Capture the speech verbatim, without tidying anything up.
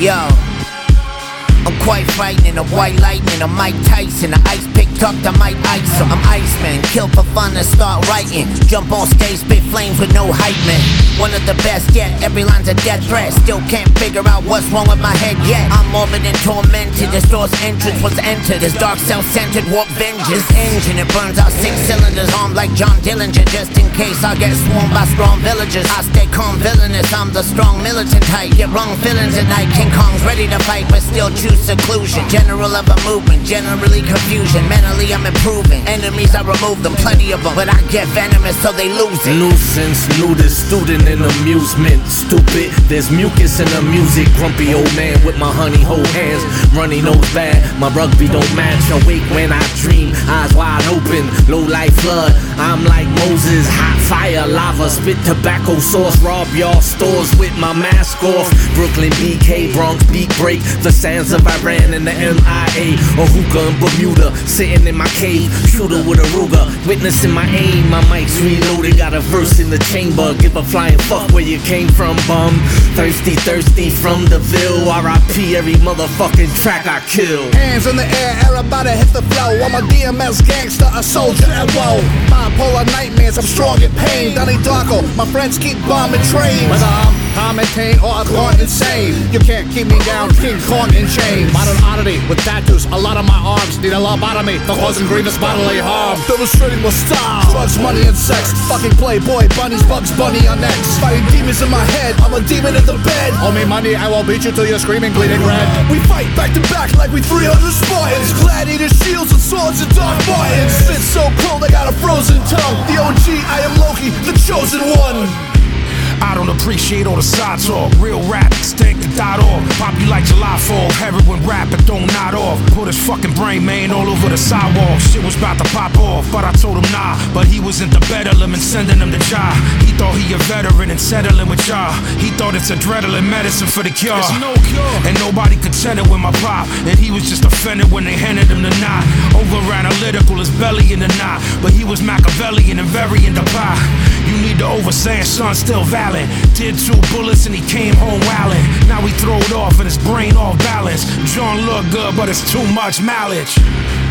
Yo, I'm quite frightening, a white lightning, a Mike Tyson, a ice pick tucked, I might ice him. I'm Iceman, kill for fun and start writing. Jump on stage, spit flames with no hype man. One of the best yet, every line's a death threat. Still can't figure out what's wrong with my head yet. I'm morbid and tormented, this door's entrance was entered. This dark self-centered warp vengeance. This engine, it burns out six cylinders, armed like John Dillinger. Just in case I get swarmed by strong villagers, I stay calm villainous, I'm the strong militant type. Get wrong feelings at night, King Kong's ready to fight, but still choose seclusion. General of a movement, generally confusion. Mentally I'm improving, enemies I remove them, plenty of them, but I get venomous so they lose it. Nuisance, nudist, student in amusement. Stupid, there's mucus in the music. Grumpy old man with my honey hold hands. Runny nose bad, my rugby don't match. Awake when I dream, eyes wide open. Low life flood, I'm like Moses. Hot fire, lava, spit tobacco sauce. Rob y'all stores with my mask off. Brooklyn B K, Bronx beat break. The sands of Iran and the M I A. A hookah in Bermuda, sitting in my cave. Shooter with a Ruger, witnessing my aim. My mic's reloaded, got a verse in the chamber. Give a flying fuck where you came from, bum. Thirsty, thirsty from the Ville. R I P every motherfucking track I kill. Hands in the air, everybody hit the flow. I'm a D M S gangster, a soldier at woe. Bipolar nightmares, I'm strong in pain. Donnie Darko, my friends keep bombing trains. Whether I'm commentating or I'm gone insane, you can't keep me down, King Kong in chains. Modern oddity with tattoos, a lot of my arms need a lobotomy for causing grievous bodily harm. Demonstrating my style, drugs, money, and sex. Fucking playboy, bunnies, Bugs Bunny on next. Fighting demons in my head, I'm a demon in the bed. Owe me money, I will beat you till you're screaming, bleeding red. We fight back to back like we three hundred Spartans. Gladiator shields and swords and dark Martins. Spit so cold, I got a frozen tongue. The O G, I am Loki, the chosen one. I don't appreciate all the side talk. Real rap, stink the dot off. Pop you like July fourth. Heroin rap, but don't nod off. Put his fucking brain man all over the sidewalk. Shit was about to pop off, but I told him nah. But he was into bettling and sending him to jaw. He thought he a veteran and settling with y'all. He thought it's adrenaline medicine for the cure. It's no cure. And nobody could tell it with my pop. And he was just offended when they handed him the knot. Over analytical, his belly in the knot. But he was Machiavellian and very into pie. You need to overstand, son, still valid. Did two bullets and he came home wildin'. Now he throwed off and his brain off balance. John look good, but it's too much mileage.